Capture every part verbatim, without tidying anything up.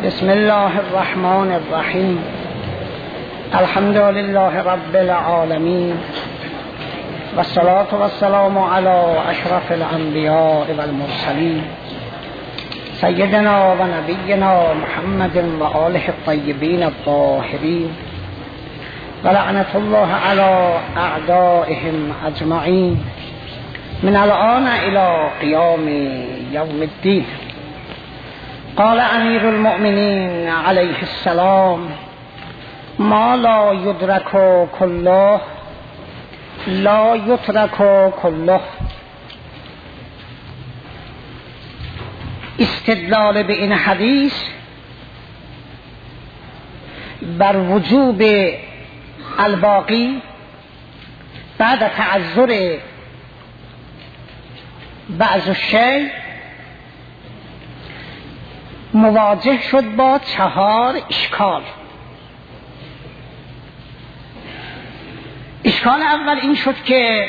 بسم الله الرحمن الرحیم. الحمد لله رب العالمین و الصلاة و السلام علی اشرف الانبیاء و المرسلین سیدنا و نبینا محمد و آله الطیبین الطاهرین و لعنت الله علی اعدائهم اجمعین من الآن الی قیام یوم الدین. قال امیر المؤمنین علیه السلام: ما لا یدرک کله لا یترک کله. استدلال به این حدیث بر وجوب الباقی بعد تعذر بعض الشیء مواجه شد با چهار اشکال. اشکال اول این شد که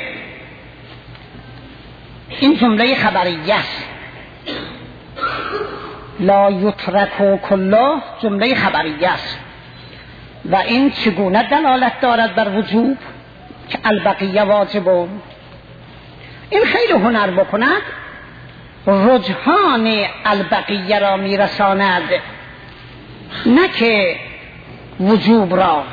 این جمله خبریه است، لا یترک کله جمله خبریه است و این چگونه دلالت دارد بر وجوب که البقیه واجبون. این خیلی هنر بکند رجحان البقیه را میرساند، نه که وجوب را.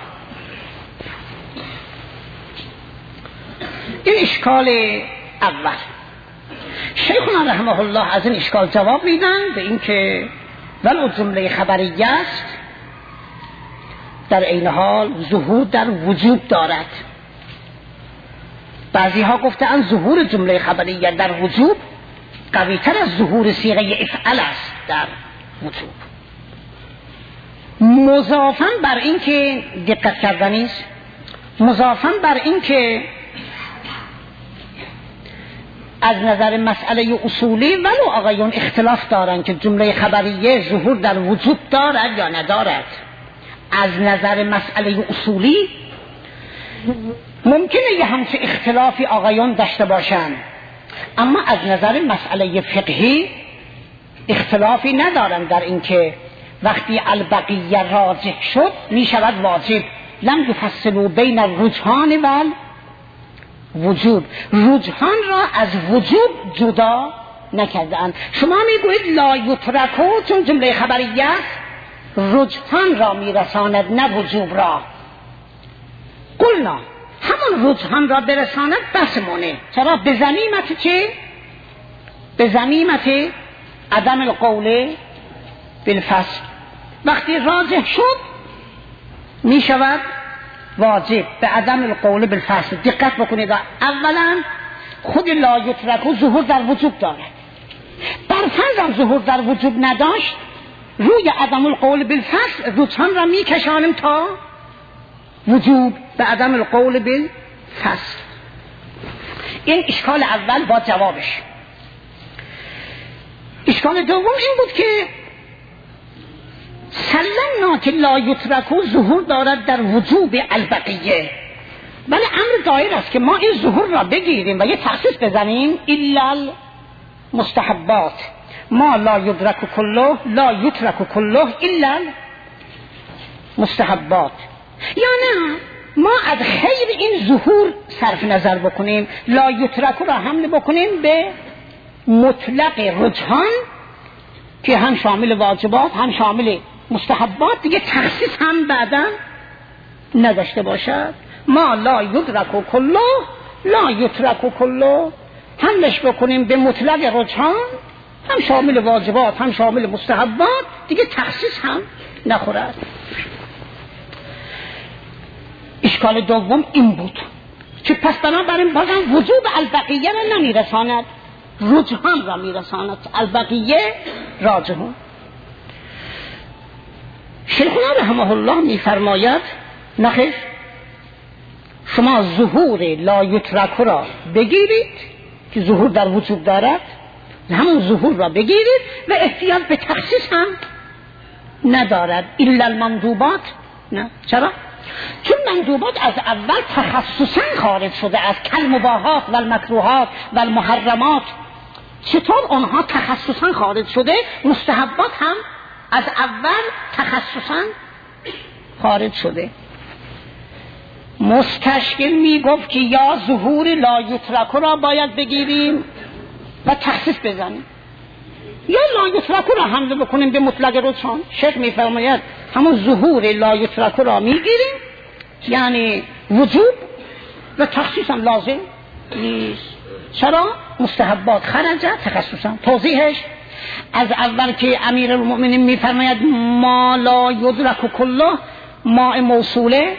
این اشکال اول. شیخنا رحمه الله از این اشکال جواب میدن به این که ولو جمله خبریه است در این حال ظهور در وجوب دارد. بعضی ها گفتند ظهور جمله خبریه در وجوب قوی تر از ظهور صیغه افعل است در وجوب. مضافاً بر این که دقت کردنی است، مضافاً بر این که از نظر مسئله اصولی ولو آقایون اختلاف دارند که جمله خبریه ظهور در وجوب دارد یا ندارد، از نظر مسئله اصولی ممکنه یه همچه اختلافی آقایون داشته باشند، اما از نظر مسئله فقهی اختلافی ندارند در اینکه وقتی البقیه راجح شد می شود واجب. لم یفصلوا بین الرجحان و الوجوب، رجحان را از وجوب جدا نکردند. شما میگویید لا یترکو چون جمله خبریه رجحان را میرساند نه وجوب را. قلنا همون رجحان را برساند بسمونه. چرا؟ به ضمیمت چه؟ به ضمیمت عدم القول بالفصل. وقتی راجح شد می شود واجب به عدم القول بالفصل. دقت بکنید، اولا خود لا یترکو ظهور در وجوب دارد. برفرض ظهور در وجوب نداشت، روی عدم القول بالفصل رجحان را می کشانیم تا وجوب به عدم القول بالفصل. این اشکال اول با جوابش. اشکال دوم این بود که سلمنا که لا یترکو ظهور دارد در وجوب البقیه، ولی امر دایر است که ما این ظهور را بگیریم و یه تخصیص بزنیم الا المستحبات. ما لا یدرک کله لا یترک کله الا المستحبات. یا نه ما از خیر این ظهور صرف نظر بکنیم، لا یترک را حمل بکنیم به مطلق رجحان که هم شامل واجبات هم شامل مستحبات، دیگه تخصیص هم بعدا نداشته باشد. ما لا یدرک کله لا یترک کله حملش بکنیم به مطلق رجحان، هم شامل واجبات هم شامل مستحبات، دیگه تخصیص هم نخورد. اشکال دوم این بود که پس بنابراین بازم وجوب البقیه را نمیرساند، رجحان را میرساند. البقیه راجحون. شیخنا رحمه الله میفرماید نخیر، شما ظهور لا یترک را بگیرید که ظهور در وجوب دارد، همون ظهور را بگیرید و احتیاج به تخصیص هم ندارد. الا المندوبات نه. چرا؟ چون مندوبات از اول تخصصا خارج شده از کالمباحات و المکروهات و المحرمات. چطور اونها تخصصا خارج شده، مستحبات هم از اول تخصصا خارج شده. مستشکل میگفت که یا ظهور لا یترک را باید بگیریم و تخصیص بزنیم یا لا یترک را حمله بکنیم به مطلق رجحان. شیخ میفرماید همون ظهور لا یترک را میگیریم یعنی وجوب و تخصیص هم لازم نیست. چرا؟ مستحبات خرجه تخصصا. توضیحش از اول که امیر المؤمنین میفرماید ما لا یدرک کله، ما موصوله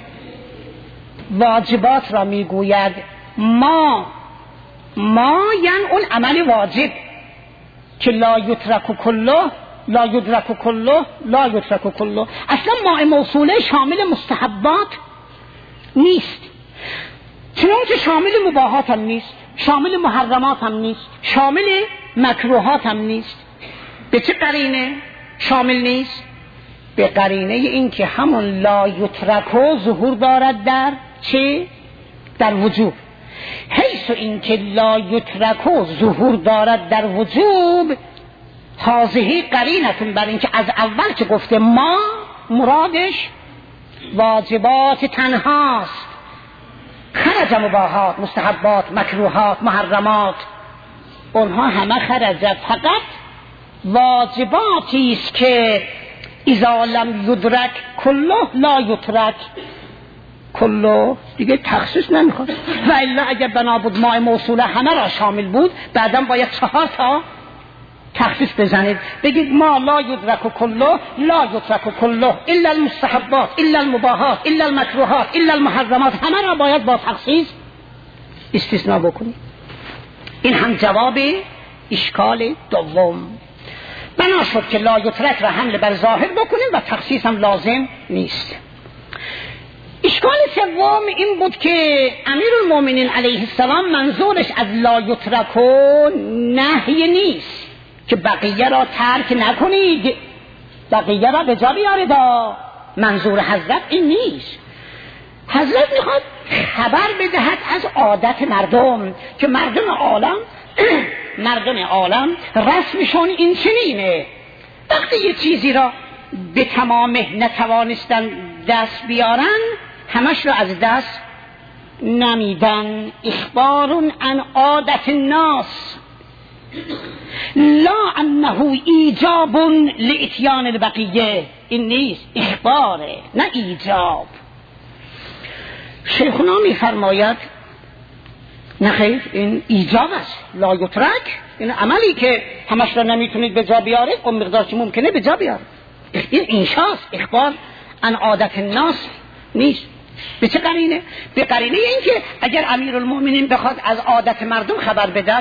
واجبات را میگوید. ما ما یعنی اون عمل واجب که لا یترک کله، لا یدرک کله، لا یترک کله. اصلا ما موصوله شامل مستحبات نیست، چنانچه شامل مباحات هم نیست، شامل محرمات هم نیست، شامل مکروهات هم نیست. به چه قرینه شامل نیست؟ به قرینه این که همون لا یترک ظهور دارد در چه؟ در وجوب. حیث این که لا یترک ظهور دارد در وجوب، هذه قرینتون بر این که از اول که گفته ما مرادش واجبات تنهاست، خرج مباحات، مستحبات، مکروهات، محرمات اونها همه خرجت، فقط واجباتی است که اذا لم یدرک کله لا یترک کله، دیگه تخصیص نمیخواد. و الا اگر بنا بود ما موصوله همه را شامل بود، بعدم باید چهار تا تخصیص بزنید، بگید ما لا یدرک کله لا یترک کله الا المستحبات الا المباحات الا المکروهات الا المحرمات، همه را باید با تخصیص استثناء بکنید. این هم جواب اشکال دوم. بنا شد که لا یترک را حمل بر ظاهر بکنیم و تخصیص هم لازم نیست. اشکال سوم این بود که امیر المؤمنین علیه السلام منظورش از لا یترک نهی نیست که بقیه را ترک نکنید، بقیه را به جا بیارید. منظور حضرت این نیست. حضرت میخواد خبر بدهد از عادت مردم که مردم عالم مردم عالم رسمشون این چنینه، وقتی یه چیزی را به تمامه نتوانستن دست بیارن همش را از دست نمیدن. اخبار عن عادت الناس لا انه ایجاب لاتیان البقیه، این نیست، اخباره نه ایجاب. شیخنا میفرماید نه خیر، این ایجاب است. لا یترک این عملی که همش را نمیتونید به جا بیارید، اون مقدار که ممکنه به جا بیارید، این انشاست. اخبار عن عادت الناس نیست. به چه قرینه؟ به قرینه این که اگر امیر المؤمنین بخواد از عادت مردم خبر بدهد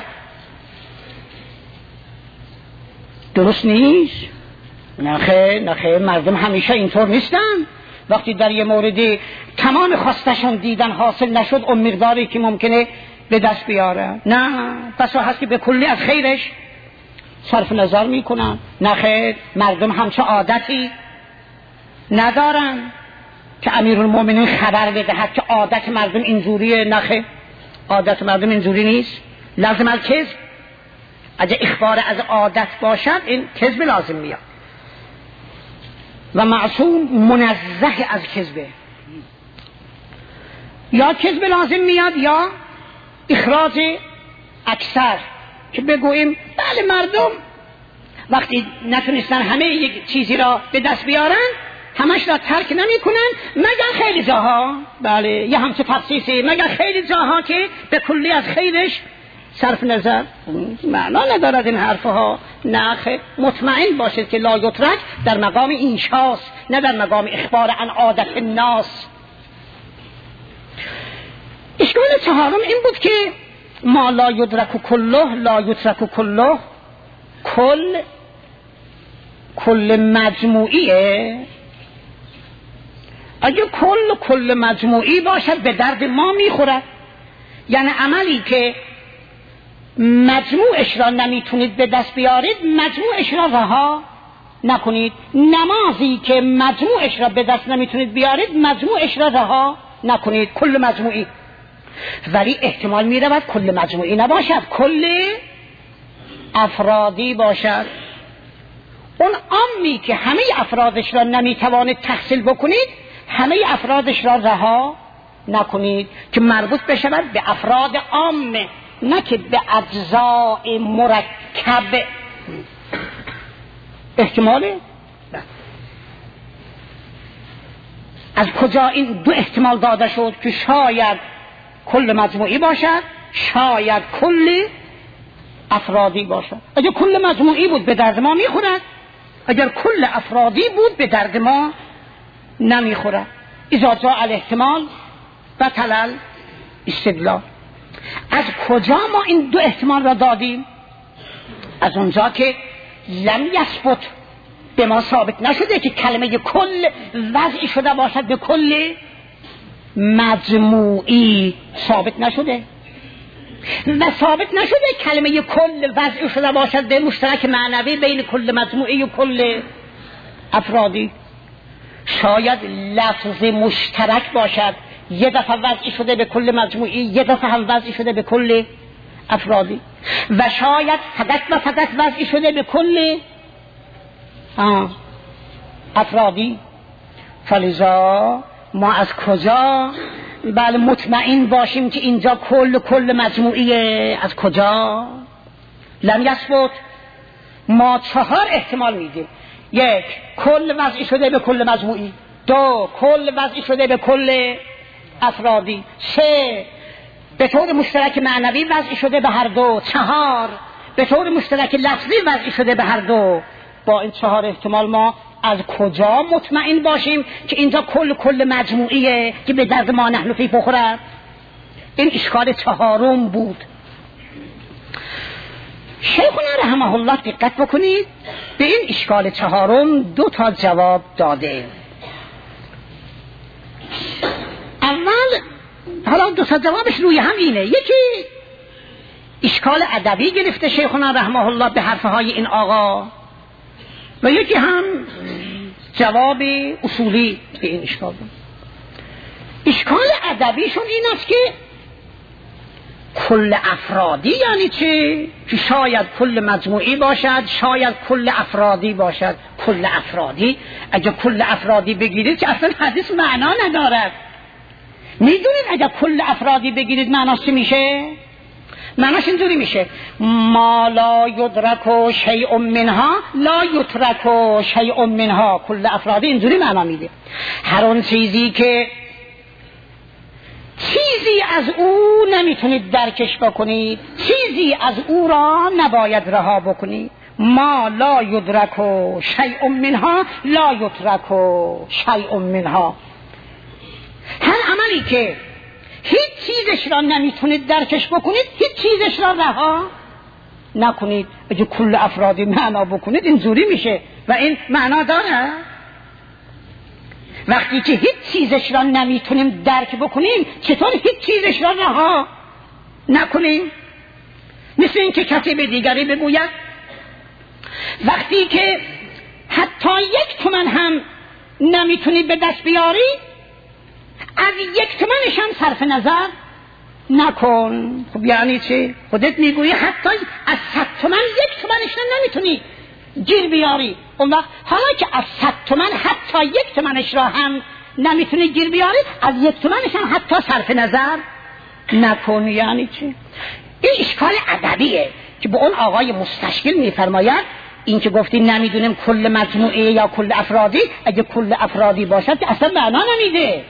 درست نیست. نخیر نخیر، مردم همیشه اینطور نیستن. وقتی در یه موردی تمام خواستشون دیدن حاصل نشد، اون مقداری که ممکنه به دست بیاره، نه پس هست که به کلی از خیرش صرف نظر میکنن. نخیر، مردم همچه عادتی ندارن که امیر المؤمنین خبر بدهد که عادت مردم اینجوریه. نخیر، عادت مردم اینجوری نیست. لازم الکذب، اگه اخبار از عادت باشد این کذب لازم میاد و معصوم منزه از کذبه. یا کذب لازم میاد یا اخراج اکثر، که بگوییم بله مردم وقتی نتونستن همه یک چیزی را به دست بیارن همش را ترک نمی کنن مگر خیلی جاها. بله یه همچه تفسیسی، مگر خیلی جاها که به کلی از خیرش صرف نظر. معنا ندارد این حرفها. نه خیر، مطمئن باشید که لا یترک در مقام انشاست، نه در مقام اخبار عن عادت الناس. اشکال چهارم این بود که ما لا یدرک کله لا یترک کله، کل کل مجموعیه. اگه کل کل مجموعی باشد به درد ما میخورد. یعنی عملی که مجموعش را نمیتونید به دست بیارید، مجموعش را رها نکنید. نمازی که مجموعش را به دست نمیتونید بیارید، مجموعش را رها نکنید. کل مجموعی. ولی احتمال میرود کل مجموعی نباشد، کل افرادی باشد. اون عامی که همه افرادش را نمیتوانید تحصیل بکنید، همه افرادش را رها نکنید که مربوط بشود به افراد عام، نه که به اجزاء مرکب. احتماله؟ از کجا این دو احتمال داده شد که شاید کل مجموعی باشد، شاید کل افرادی باشد؟ اگر کل مجموعی بود به درد ما میخورد، اگر کل افرادی بود به درد ما نمیخورد. اذا جاء الاحتمال بطل استدلال. از کجا ما این دو احتمال را دادیم؟ از اونجا که لم یثبت، به ما ثابت نشده که کلمه کل وضعی شده باشد به کل مجموعی، ثابت نشده. و ثابت نشده کلمه کل وضعی شده باشد به مشترک معنوی بین کل مجموعی و کل افرادی. شاید لفظ مشترک باشد، یه دفعه وضعی شده به کل مجموعی، یه دفعه هم وضعی شده به کل افرادی، و شاید فقط و فقط وضعی شده به کل آه. افرادی. فلذا ما از کجا بله مطمئن باشیم که اینجا کل کل مجموعیه؟ از کجا؟ لم یثبت. ما چهار احتمال میدیم: یک، کل وضعی شده به کل مجموعی. دو، کل وضعی شده به کل افرادی. سه، به طور مشترک معنوی وضعی شده به هر دو. چهار، به طور مشترک لفظی وضعی شده به هر دو. با این چهار احتمال ما از کجا مطمئن باشیم که اینجا کل کل مجموعیه که به درد ما نحن فی بخورد؟ این اشکال چهارم بود. شیخنا رحمه الله دقت بکنید، به این اشکال چهارم دو تا جواب داده. اول، حالا دو تا جوابش روی هم اینه، یکی اشکال ادبی گرفته شیخنا رحمه الله به حرفهای این آقا، و یکی هم جواب اصولی به این اشکال. اشکال ادبیشون این است که کل افرادی یعنی چه؟ که شاید کل مجموعی باشد، شاید کل افرادی باشد. کل افرادی، اگر کل افرادی بگیرید که اصلا حدیث معنا ندارد. میدونید اگر کل افرادی بگیرید معناش چی میشه؟ معناش اینجوری میشه: ما لا یدرک شیء منها لا یترک شیء منها. کل افرادی اینجوری معنا میده: هر اون چیزی که چیزی از او نمیتونید درکش بکنید، چیزی از او را نباید رها بکنید. ما لا یدرک شیء منها لا یترک شیء منها. هر عملی که هیچ چیزش را نمیتونید درکش بکنید، هیچ چیزش را رها نکنید. اگه کل افرادی معنا بکنید اینجوری میشه، و این معنا داره. وقتی که هیچ چیزش را نمیتونیم درک بکنیم، چطور هیچ چیزش را رها نکنیم؟ مثل این که کسی به دیگری بگوید وقتی که حتی یک تومن هم نمیتونی به دست بیاری، از یک تومنش هم صرف نظر نکن. خب یعنی چه؟ خودت میگویی حتی از صد تومن یک تومنش هم نمیتونی گیر بیاری. اون وقت حالا که از صد تومن حتی یک تومنش را هم نمیتونی گیر بیاری، از یک تومنش هم حتی صرف نظر نکن. یعنی چه؟ این اشکال ادبیه که به اون آقای مستشکل میفرماید این که گفتی نمیدونیم کل مجموعه یا کل افرادی، اگه کل افرادی باشد که اصلا معنا نمیده.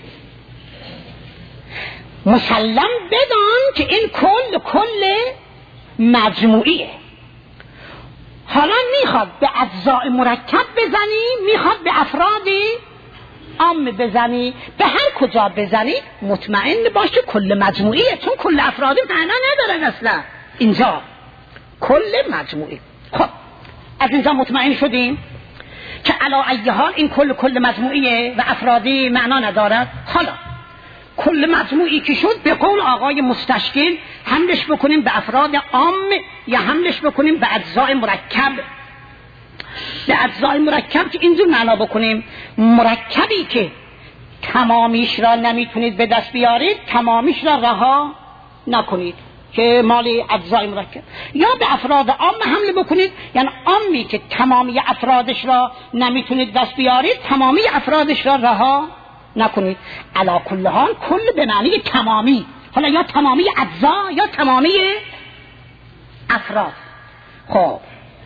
مسلم بدان که این کل کل مجموعیه. حالا میخواد به اجزاء مرکب بزنی، میخواد به افراد عام بزنی، به هر کجا بزنی مطمئن باش که کل مجموعیه، چون کل افرادی معنا ندارن اصلا. اینجا کل مجموعی. خب از اینجا مطمئن شدیم که علی ای حال این کل کل مجموعیه و افرادی معنا ندارد. حالا کل مجموعی که شد، به قول آقای مستشکل حملش بکنیم به افراد عام یا حملش بکنیم به اجزاء مرکب؟ به اجزاء مرکب که اینجور معنا بکنیم: مرکبی که تمامیش را نمیتونید به دست بیارید، تمامیش را رها نکنید. که مال اجزای مرکب، یا به افراد عام حمله بکنید، یعنی عامی که تمامی افرادش را نمیتونید دست بیارید تمامی افرادش را رها نکنید. علی کل حال کل به معنی تمامی، حالا یا تمامی اجزا یا تمامی افراد. خب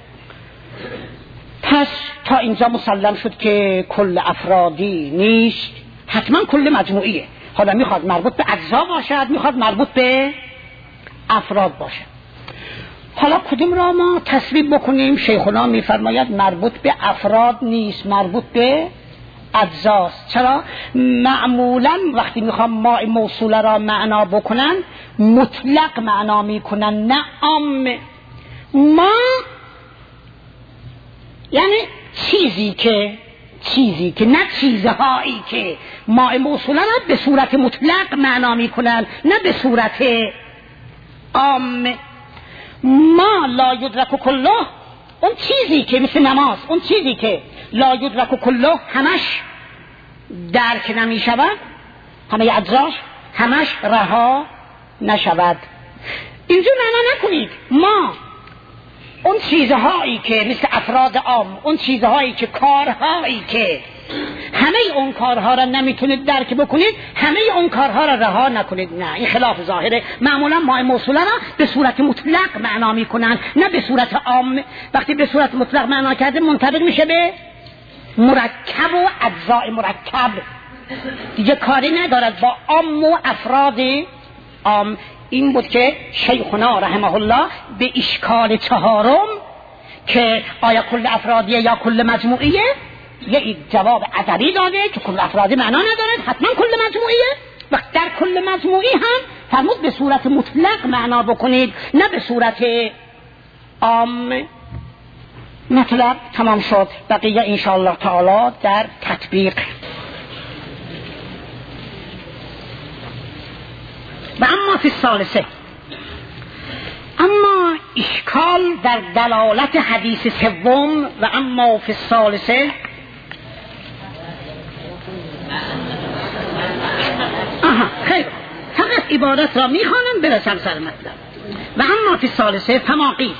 پس تا اینجا مسلم شد که کل افرادی نیست، حتما کل مجموعیه. حالا میخواد مربوط به اجزا باشد، میخواد مربوط به افراد باشد. حالا کدوم را ما تصویب بکنیم؟ شیخنا میفرماید مربوط به افراد نیست، مربوط به اجزاست. چرا؟ معمولا وقتی میخوام ما موصوله را معنا بکنن مطلق معنا میکنن، نه عام. ما یعنی چیزی که چیزی که نه چیزهایی که ما موصوله را به صورت مطلق معنا میکنن، نه به صورت عام. ما لا یدرک کله، اون چیزی که مثل نماز، اون چیزی که لا یدرک کله همش درک نمی شود، همه اجزاش همش رها نشود. اینجور معنا نکنید ما اون چیزهایی که مثل افراد عام، اون چیزهایی که کارهایی که همه اون کارها را نمیتونید درک بکنید همه اون کارها را رها نکنید. نه، این خلاف ظاهره. معمولا ما موصوله را به صورت مطلق معنا میکنن، نه به صورت عام. وقتی به صورت مطلق معنا کرده منطبق میشه به مرکب و اجزاء مرکب، دیگه کاری ندارد با عام و افراد عام. این بود که شیخنا رحمه الله به اشکال چهارم که آیا کل افرادیه یا کل مجموعیه یه جواب عددی داده که کل افرادی معنا ندارد، حتما کل مجموعیه. و در کل مجموعی هم فرمود به صورت مطلق معنا بکنید، نه به صورت عام. مطلب تمام شد، بقیه انشاءالله تعالی در تطبیق. و اما فی الثالثه، اما اشکال در دلالت حدیث سوم و اما فی الثالثه. آها خیر، فقط عبارت را میخوانم برسم سر مطلب. و اما فی الثالثه فما قیل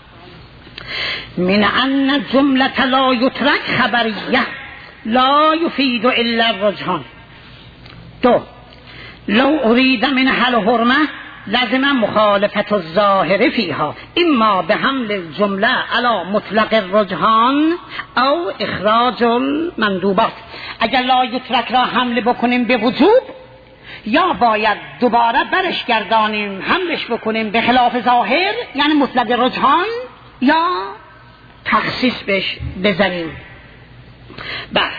من ان جمله لا یترک خبریه لا یفید الا الرجحان. دو، لو اريد منها الحرمه لازم مخالفت الظاهر فيها اما به حمل الجمله على مطلق الرجحان او اخراج المندوبات. اگر لا یترک را حمل بکنیم به وجوب، یا باید دوباره برش گردانیم حملش بکنیم به خلاف ظاهر یعنی مطلق رجحان، یا تخصیص بش بزنیم. بعد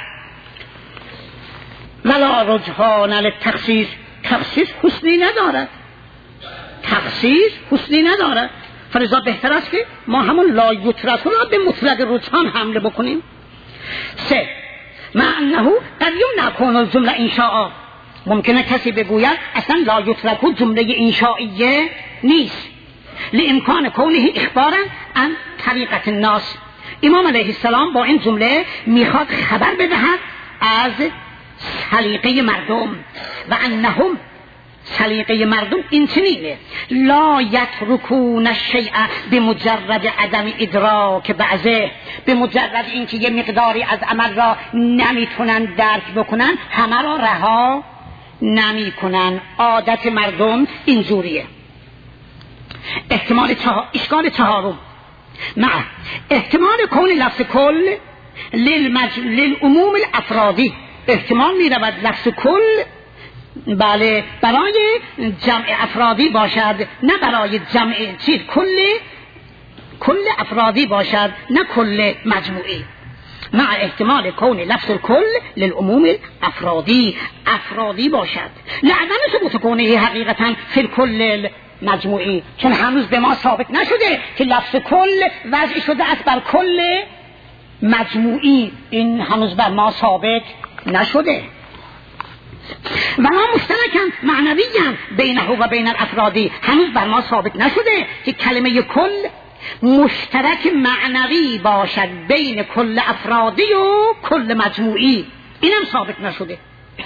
ولا رجحان للتخصیص، تخصیص حسنی ندارد، تخصیص حسنی ندارد. فلذا بهتر است که ما همون لا یترک را به مطلق رجحان حمله بکنیم. سه، مع انه قد یمنع کون الجمله انشاء، ممکنه کسی بگوید اصلا لا یترک جمله انشائیه نیست لامکان کونه اخبارا عن طریقت الناس. امام علیه السلام با این جمله میخواد خبر بدهد از سلیقه مردم و انهم سلیقه مردم این چنینه لا یترکون الشیء بمجرد عدم ادراک بعضه، به مجرد اینکه یه مقداری از عمل را نمیتونن درک بکنن همه را رها نمیکنن. عادت مردم اینجوریه. احتمال چهار، اشکال چهارم، مع احتمال کون لفظ کل للمج... للعموم الافرادی، احتمال می رود لفظ کل بله برای جمع افرادی باشد نه برای جمع چیز، کل کل افرادی باشد نه کل مجموعی. مع احتمال کون لفظ کل للعموم افرادی، افرادی باشد لعدم ثبوت کونه حقیقتا فی الکل مجموعی، چون هنوز به ما ثابت نشده که لفظ کل وضع شده است بر کل مجموعی، این هنوز بر ما ثابت نشده. و ما مشترکن معنویاً بینه و بین الافرادی، هنوز بر ما ثابت نشده که کلمه کل مشترک معنوی باشد بین کل افرادی و کل مجموعی، اینم ثابت نشده.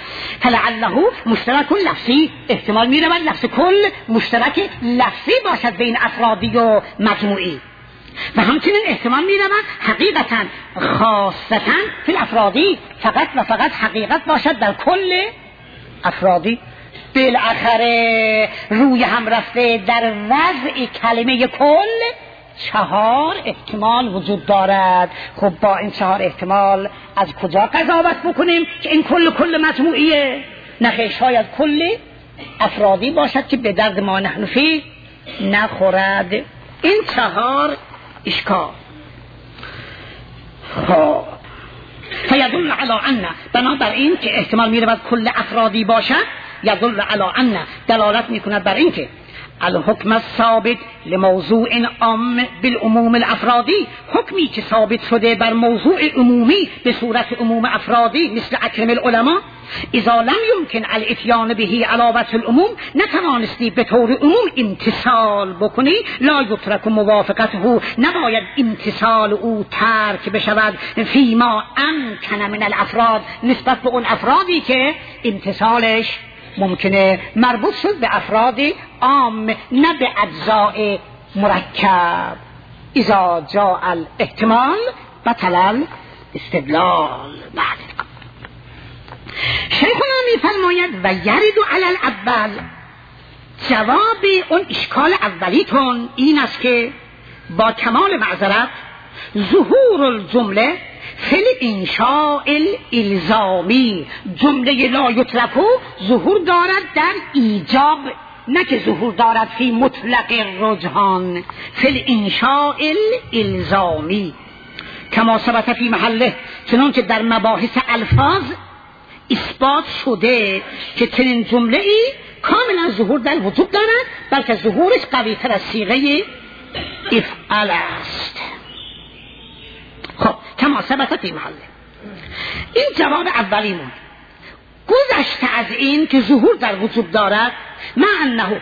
فلعله مشترک لفظی، احتمال می رود لفظ کل مشترک لفظی باشد بین افرادی و مجموعی، و همچنین احتمال می رود حقیقتا خاصتا فی الافرادی فقط و فقط حقیقت باشد در کل افرادی. بالاخره روی هم رفته در وضع کلمه کل چهار احتمال وجود دارد. خب با این چهار احتمال از کجا قضاوت بکنیم که این کل کل مجموعیه؟ نخیر، شاید کل افرادی باشد که به درد ما نحن فی نخورد. این چهار اشکال. خب فیدل علی ان، بنابراین که احتمال می رود کل افرادی باشد، یدل علی ان دلالت می کند بر این که الحکم الثابت لموضوع عام بالعموم الافرادی، حکمی که ثابت شده بر موضوع عمومی به صورت عموم افرادی مثل اکرم العلماء، اذا لم يمكن الاتیان به علاوه العموم، نتوانستی به طور عموم امتثال بکنی، لا یترک موافقته، نباید امتثال او ترک بشود، فیما امکن من الافراد، نسبت به اون افرادی که امتثالش ممکنه، مربوط شد به افراد عام نه به اجزاء مرکب. اذا جاء الاحتمال بطل استدلال. بعد شیخنا میفرماید و یرد علی الاول، جواب اون اشکال اولیتون این است که با کمال معذرت ظهور الجمله فی الانشاء الالزامی، جمله لا یترکو ظهور دارد در ایجاب، نه که ظهور دارد فی مطلق رجحان، فی الانشاء الالزامی کما ثبت فی محله، چنانچه در مباحث الفاظ اثبات شده که چنین جمله ای کاملا ظهور در وجود دارد، بلکه ظهورش قوی تر از صیغه افعل است. خب کما ثبت فی محله، این جواب اولیمون. گذشته از این که ظهور در وجود دارد، مع انه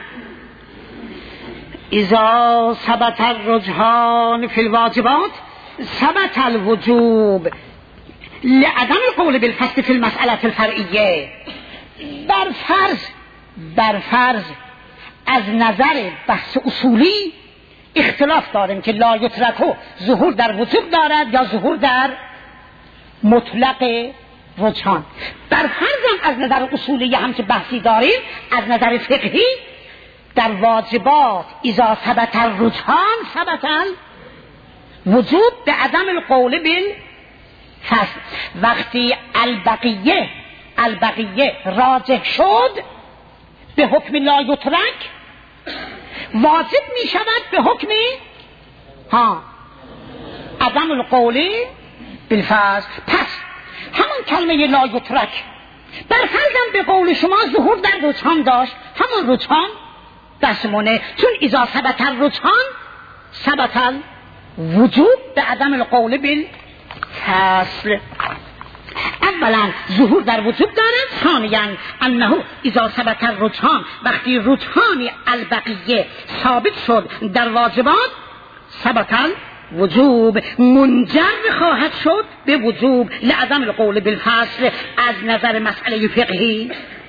اذا ثبت الرجحان فی الواجبات ثبت الوجوب لعدم القول بالفصل فی المسألة الفرعیه. بر فرض بر فرض از نظر بحث اصولی اختلاف داریم که لا یترکو ظهور در وجوب دارد یا ظهور در مطلق رجحان. بر فرض از نظر اصولی هم که بحثی داریم، از نظر فقهی در واجبات اذا ثبت الرجحان ثبت الوجوب به عدم القول بالفصل. وقتی البقیه البقیه راجح شد به حکم لا یترک، واجب می شود به حکم ها عدم القول بالفصل. پس همون کلمه لا یترک بر فرضم به قول شما ظهور در رجحان داشت، همون رجحان دستمونه، چون اذا ثبت الرجحان ثبت الوجوب به عدم القول بالفصل. اولا ظهور در وجود دارد، ثانیا انه اذا ثبت الرجحان، وقتی رجحان البقیه ثابت شد در واجبات ثبت الوجوب، منجر خواهد شد به وجوب لعدم القول بالفصل از نظر مسئله فقهی.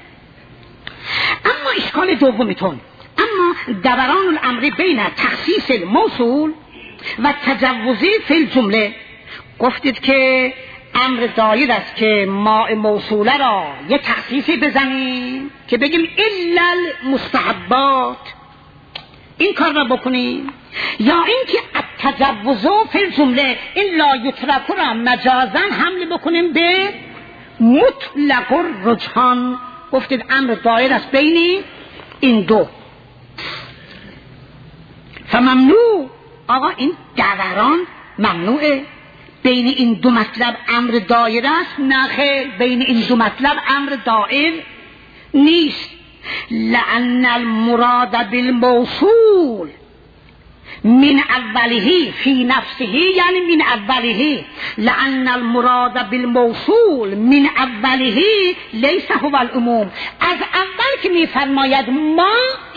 اما اشکال دومیتون، اما دوران الامر بین تخصیص الموصول و تجوزی فی الجمله، گفتید که امر دایر است که ما موصوله را یه تخصیصی بزنیم که بگیم الا المستحبات، این کار را بکنیم، یا اینکه التجوز فی الجمله این لا یترک را مجازا حمل بکنیم به مطلق الرجحان. گفتید امر دایر است بین این دو، فممنوع. آقا این دوران ممنوعه، بین این دو مطلب امر دایر است؟ نه خیر، بین این دو مطلب امر دایر نیست. لأن المراد بالموصول من اوله فی نفسه، یعنی من اوله، لأن المراد بالموصول من اوله لیس هو العموم. از اول که می فرماید ما،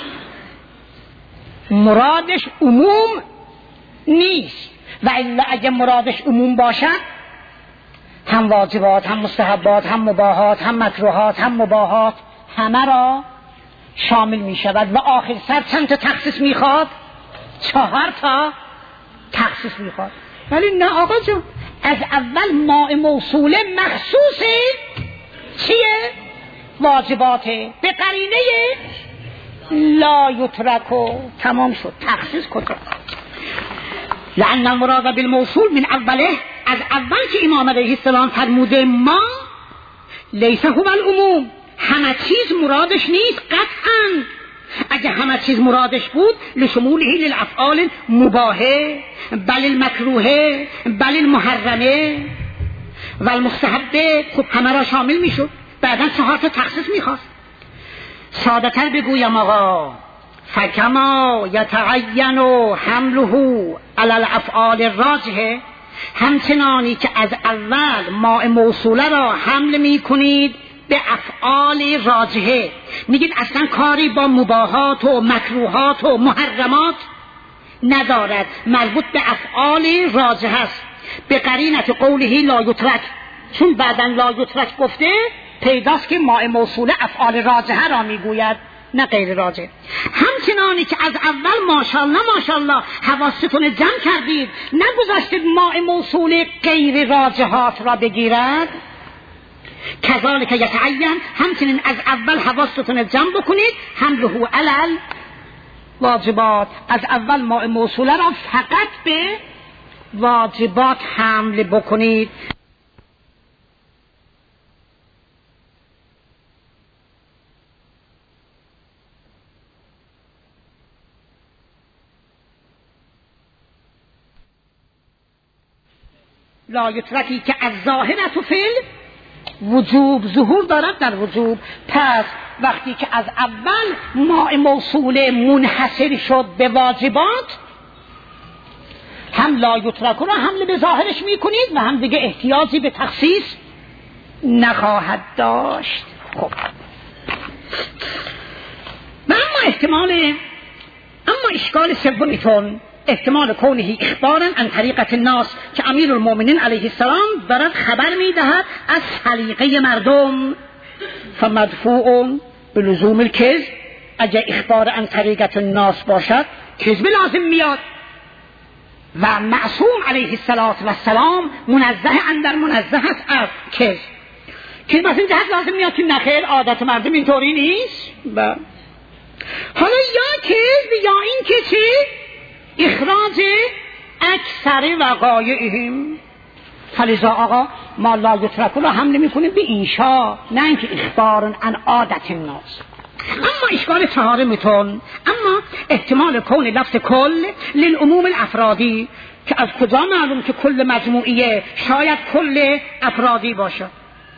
مرادش عموم نیست، و الا اگه مرادش عموم باشد هم واجبات، هم مستحبات، هم مباحات، هم مکروهات، هم مباحات، همه را شامل می شود. و آخر سر چند تا تخصیص می خواد؟ چهار تا تخصیص می خواد. ولی نه آقا جان، از اول ماء موصوله مخصوصه چیه؟ واجباته، به قرینه لا یترکو. تمام شد. تخصیص کجا؟ لأن المراد بالموصول من اوله، از اول که امام علیه السلام فرموده ما لیس هو العموم، همه چیز مرادش نیست قطعا. اگه همه چیز مرادش بود لشموله للافعال مباحه بل المکروهه بل المحرمه و المستحبه، خب همه را شامل میشد. بعدا چهار تا تخصیص میخواست. ساده تر بگویم آقا، فکما یتعین حمله علی الافعال الراجحه، همچنانی که از اول ماء موصوله را حمل میکنید به افعال راجحه، میگید اصلا کاری با مباحات و مکروهات و محرمات ندارد، مربوط به افعال راجحه است. به قرینت قوله لا یترک، چون بعدن لا یترک گفته پیداست که ماء موصوله افعال راجحه را میگوید نه غیر راجحه. همچنانی که از اول ماشاءالله ماشاءالله حواستون جمع کردید، نگذاشتید ماء موصوله غیر راجحات را بگیرد، کذالک یتعین، همچنین از اول حواستون جمع بکنید حمله علی واجبات، از اول ماء موصوله را فقط به واجبات حمل بکنید. لا یترکی که از ظاهرت و فعل وجوب ظهور دارد در وجوب، پس وقتی که از اول ماء موصوله منحصر شد به واجبات، هم لا یترک را حمل به ظاهرش میکنید و هم دیگه احتیاجی به تخصیص نخواهد داشت. خب و اما احتمال اما اشکال سومیتون احتمال کونه اخبارا عن طریقت الناس، که امیر المؤمنین علیه السلام دارد خبر میدهد از سلیقه مردم، فمدفوع بلزوم الکذب، اگر اخبار عن طریقت الناس باشد کذب لازم میاد و معصوم علیه السلام منزه اندر منزه است از کذب. کذب از این جهت لازم میاد که نخیر عادت مردم اینطوری نیست. با. حالا یا کذب یا این که چی؟ اخراج اکثر وقایعهم، فلذا آقا ما لا یترک رو حمل میکنیم به انشاء، نه اینکه اخبار عن عادت الناس. اما اشکال چهارمتون، اما احتمال کون لفظ کل للعموم الافرادی، که از کجا معلوم که کل مجموعیه؟ شاید کل افرادی باشه.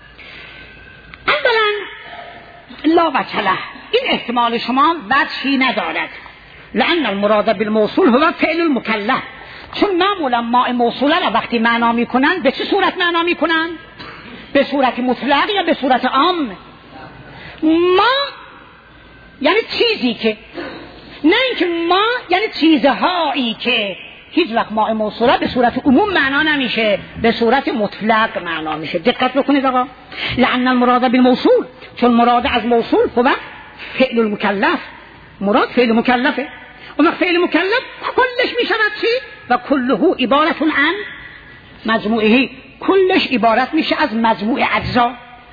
اولا لا وجه له، این احتمال شما وجهی ندارد، لأن المراد بالموصول هو فعل المکلف، چون معمولا ماء موصوله را وقتی معنا میکنن به چه صورت معنا میکنن؟ به صورت مطلق یا به صورت عام؟ ما یعنی چیزی که، نه اینکه ما یعنی چیزهایی که، هیچ وقت ماء موصوله به صورت عموم معنا نمیشه، به صورت مطلق معنا میشه. دقت بکنید آقا، لأن المراد بالموصول، چون مراد از موصول هو فعل المکلف، مراد فعل مکلفه. اون فعل مکلف کلش میشود چی؟ و کله عبارت عن مجموعه، کلش عبارت میشه از مجموع اجزا.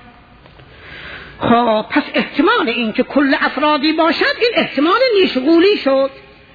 خب پس احتمال این که کل افرادی باشد این احتمال نیشغولی شد.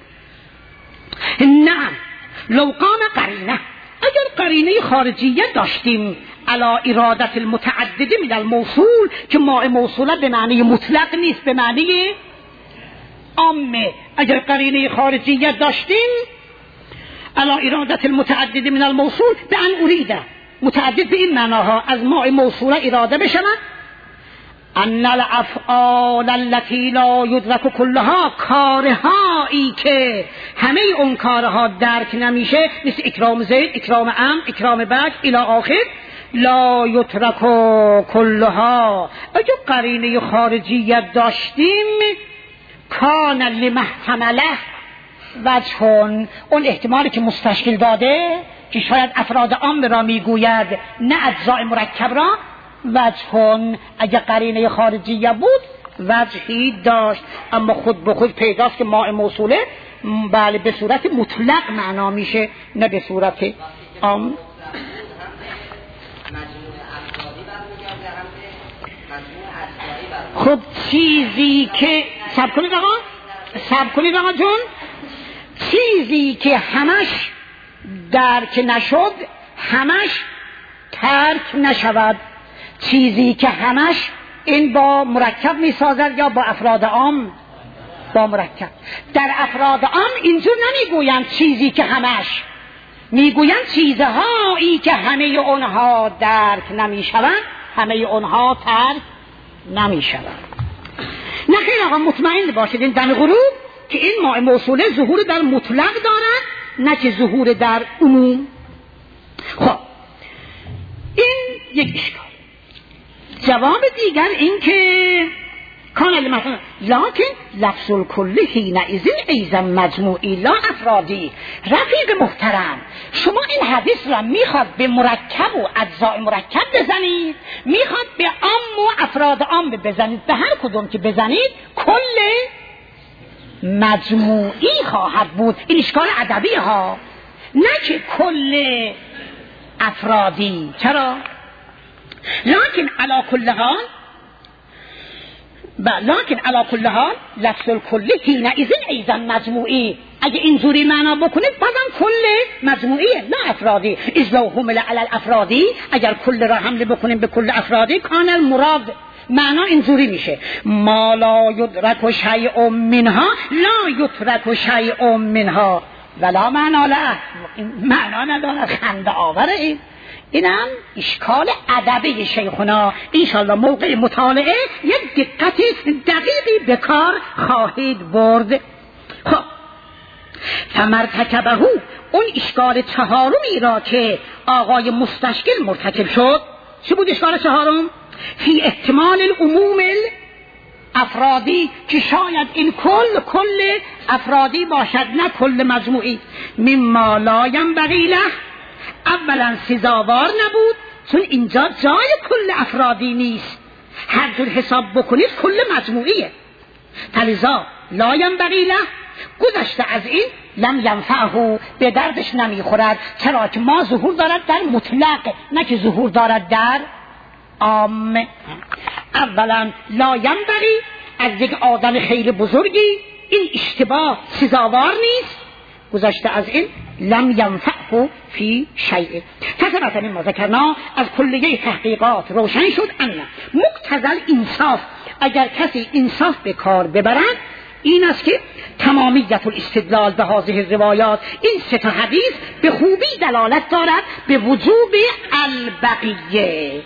نه لو قام قرینه، اگر قرینه خارجیه داشتیم علی ارادت المتعدد من الموصول، که ماء موصوله به معنی مطلق نیست، به معنی عامه، اگر قرینه خارجیه داشتیم علی ارادت المتعدد من الموصول به ان اریده، متعدد به این معناها از ماء موصوله اراده بشود ان الافعال التي لا يدرك كلها، کارهایی که همه اون کارها درک نمیشه، مثل اکرام زید، اکرام عم، اکرام بک الی آخر، لا یترک کلها، اگر قرینه خارجیت داشتیم کان لمحتمله وجهون، اون احتمالی که مستشکل داده که شاید افراد عام را میگوید نه اجزای مرکب را، وجهون اگر قرینه خارجیه بود وجهی داشت، اما خود به خود پیداست که ماء موصوله بله به صورت مطلق معنا میشه نه به صورت عام. خب چیزی که سب کنید آقا سب کنید آقا جون چیزی که همش درک نشد همش ترک نشود، چیزی که همش این با مرکب میسازد یا با افراد عام با مرکب. در افراد عام اینجور نمیگویند چیزی که همش، میگویند چیزهایی که همه اونها درک نمیشوند همه اونها ترک نمیشوند. نه خیلی آقا مطمئن باشید این دم غروب که این ماء موصوله ظهور در مطلق دارد نه که ظهور در عموم. خب این یک اشکال. جواب دیگر این که کان المثل لکن لفظ الکل حینئذ ایضا مجموعی لا افرادی. رفیق محترم شما این حدیث را میخواد به مرکب و اجزای مرکب بزنید، میخواد به عام و افراد عام بزنید، به هر کدوم که بزنید کل مجموعی خواهد بود. این اشکال ادبی ها، نه که کل افرادی. چرا؟ لکن علی کل حال لکن علی کل حال لفظ الکل حینئذ ایضا مجموعی. اگه اینجوری معنا بکنید بازم کل مجموعیه نه افرادی. اذ لو حمل علی الافرادی، اگر کل را حمل بکنیم به کل افرادی کان المراد معنا اینجوری میشه ما لا یدرک شیء منها لا یترک شیء منها ولا معنا له. معنا نداره، خنده آوره. این اینم اشکال ادبی شیخنا. انشالله موقع مطالعه یک دقت دقیقی به کار خواهید برد. خب فمرتکبه اون اشکال چهارمی را که آقای مستشکل مرتکب شد، چی بود اشکال چهارم؟ فی احتمال العموم افرادی، که شاید این کل کل افرادی باشد نه کل مجموعی. مما لا ینبغی له، اولا سزاوار نبود چون اینجا جای کل افرادی نیست، هر جور حساب بکنید کل مجموعیه. فلذا لا ینبغی له، گذشته از این لم ینفعه، به دردش نمیخورد. چرا که ما ظهور دارد در مطلق نه که ظهور دارد در عام. اولا لا ینبغی، از یک آدم خیلی بزرگی این اشتباه سزاوار نیست. گذشته از این لم ینفعه فی شیء. فثبت مما ذکرنا، از کلیه تحقیقات روشن شد ان مقتضی انصاف، اگر کسی انصاف به کار ببرد این است که تمامیت الاستدلال به هذه الروایات، این سه تا حدیث به خوبی دلالت دارد به وجوب البقیه.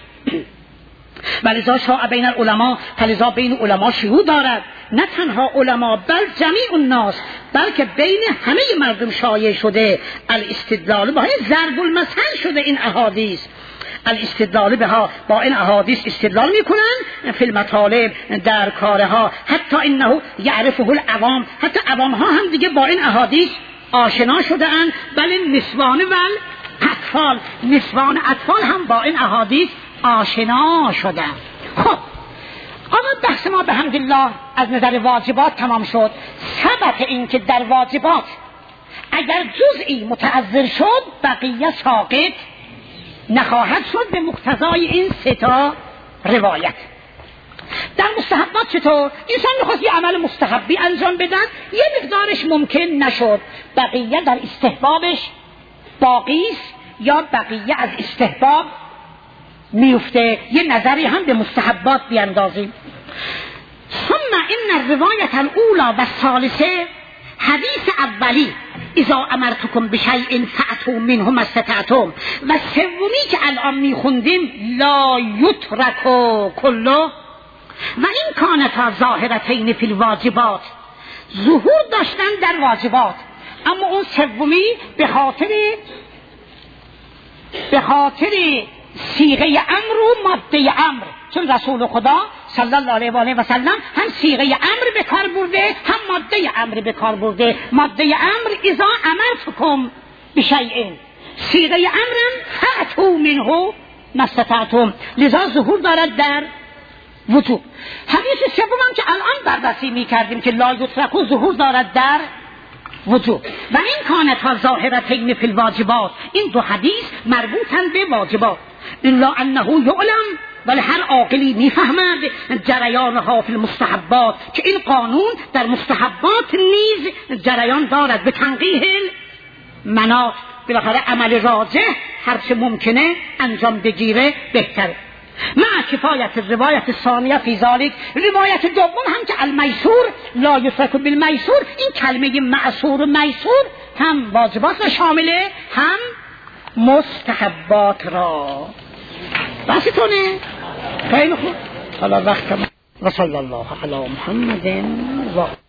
ولذا شاع بین العلماء، فلذا بین علما شیوع دارد، نه تنها علما بل جمیع الناس، بلکه بین همه مردم شایع شده الاستدلال با این ضرب المثل شده این احادیث. الاستدلال بها، با این احادیث استدلال میکنن فی المطالب، در کارها. حتی انه یعرفه العوام، حتی عوام ها هم دیگه با این احادیث آشنا شده اند. بله نسوان و اطفال، نسوان اطفال هم با این احادیث آشنا شدن. خب آقا بحث ما به حمدالله از نظر واجبات تمام شد. ثبت این که در واجبات اگر جزئی متعذر شد بقیه ساقط نخواهد شد به مقتضای این سه تا روایت. در مستحبات چطور؟ انسان میخواست یه عمل مستحبی انجام بدن، یه مقدارش ممکن نشد، بقیه در استحبابش باقیست یا بقیه از استحباب میفته. یه نظری هم به مستحبات بیاندازیم. ثم این الروایت الاولی و الثالثه، حدیث اولی اذا امرتکم بشیء فأتوا منه ما استطعتم، و سومی که الان میخوندیم لا یترک کله، و این کانتا ظاهرتین فی الواجبات، ظهور داشتن در واجبات. اما اون سومی به خاطر به خاطر صیغه امر و ماده امر، چون رسول خدا صلی الله علیه و آله و سلم هم صیغه امر به کار برده هم ماده امر به کار برده. ماده امر اذا امرتکم بشیء، صیغه امرم فأتوا منه ما استطعتم، لذا ظهور دارد در وجوب. حدیث سوم که الان بررسی می‌کردیم که لا یترک و ظهور دارد در وجوب و این کانتا ظاهرتین فی الواجبات، این دو حدیث مربوطن به واجبات. الا انه یعلم، ولی هر عاقلی میفهمد جریانها فی المستحبات، که این قانون در مستحبات نیز جریان دارد به تنقیح مناط. بالاخره عمل راجح هر چه ممکنه انجام بگیره بهتره. مع کفایت روایت ثانیه فی ذالک، روایت دوم هم که المیسور لا یترک بالمیسور، این کلمه معسور و میسور هم واجبات را شامله هم مستحبات را. بسیتونه؟ خیلی خوب. حالا وقت و صلی الله علی محمد و